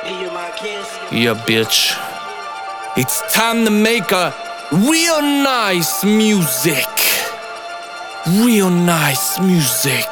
Yeah, bitch. It's time to make a real nice music. Real nice music.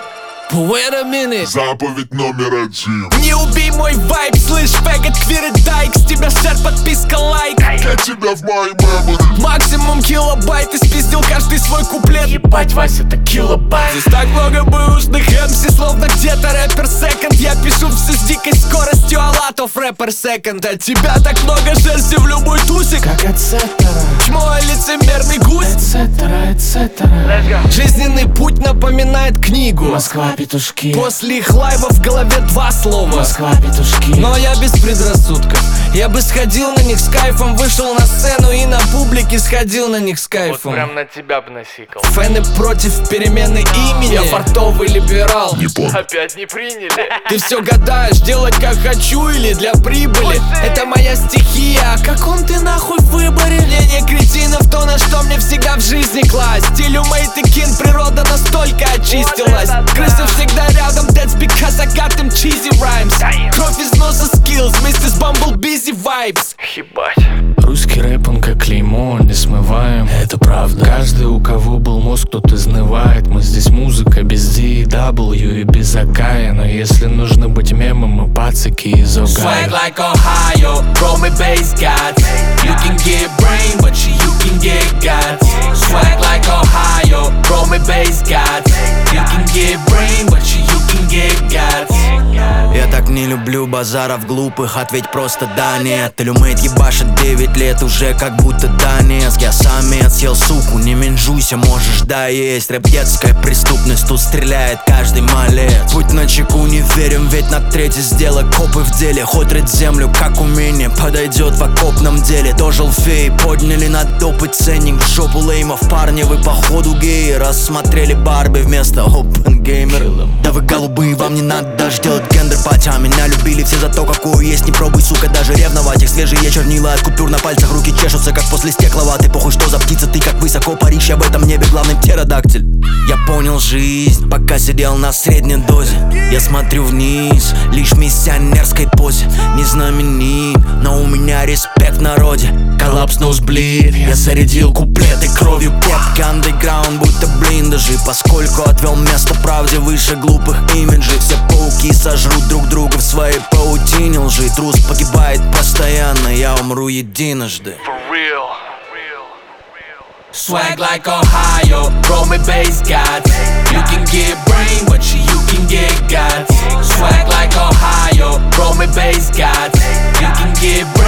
But wait a minute. Заповедь номер 1. Не убей мой вайб, слышь, фэгот, квир и дайк. С тебя шер, подписка, лайк. Для тебя в моей мемори. Максимум килобайт, ты спиздил каждый свой куплет. Ебать, Вася, это килобайт. Здесь так много бэушных MC, словно где-то рэпер секонд. Я пишу все с дикой скоростью, а латов рэпер секонд. От тебя так много шерсти в любой тусе, как эцетера. Чмо, лицемерный гусь, эцетера, эцетера. Жизненный путь напоминает книгу Москва, петушки. После их лайва в голове два слова Москва, петушки. Но я без предрассудков. Я бы сходил на них с кайфом. Вышел на сцену и на публике сходил на них с кайфом. Вот прям на тебя бы насикал. Фэны против перемены имени. Я фартовый либерал. Не понял. Опять не приняли. Ты все гадаешь, делать как хочу или для прибыли. Это моя стихия, о каком ты нахуй выборе? Мнение кретинов, то на что мне всегда в жизни класть. Стилю Мейт и Кин природа настолько очистилась. Крысы всегда рядом, that's because I got them cheesy rhymes. Кровь из носа skills, вместе с Bumble Busy Vibes. Ебать. Русский рэп, он как клеймо, не смываем. Это правда. Каждый, у кого был мозг, тот изнывает. Мы здесь музыка без D и W и без Акая. Но если нужно быть мемом, мы пацаки из Огайо. Swag like Ohio, roll me bass gods. You can get brain, but you can get guts. Swag like Ohio, roll me bass gods. You can get brain, but you can get guts. Я так не люблю базаров глупых, ответь просто да, нет. Илюмейт ебашит 9 лет уже как будто Донецк. Я самец, съел суку, не менжуйся, можешь доесть. Рэп детская преступность, тут стреляет каждый малец. Путь на чеку, не верим, ведь на третий сделай копы в деле. Хоть рыть землю, как умение, подойдет в окопном деле. Дожил фей, подняли на допы ценник в жопу леймов. Парни, вы походу геи, рассмотрели Барби вместо опенгеймер. Да вы голубые, вам не надо ждать гендер пати. А меня любили все за то, какую есть. Не пробуй, сука, даже ревновать. Их свежие чернила от купюр на пальцах, руки чешутся, как после стекловатой. Похуй, что за птица, ты как высоко паришь. Я в этом небе главный птеродактиль. Я понял жизнь, пока сидел на средней дозе. Я смотрю вниз, лишь в миссионерской позе. Не знаменит, но у меня респект в народе. Коллапс, ноузблид, я зарядил куплеты кровью пепки. Андеграунд, будто блиндажи, поскольку отвел место правде выше глупых имиджей. Все пауки сожрут друг друга в своей паутине лжи. Трус погибает постоянно, я умру единожды. For real. Swag like Ohio, roll me bass gods. You can get brain, but you can get guts. Swag like Ohio, roll me bass gods. You can get brain.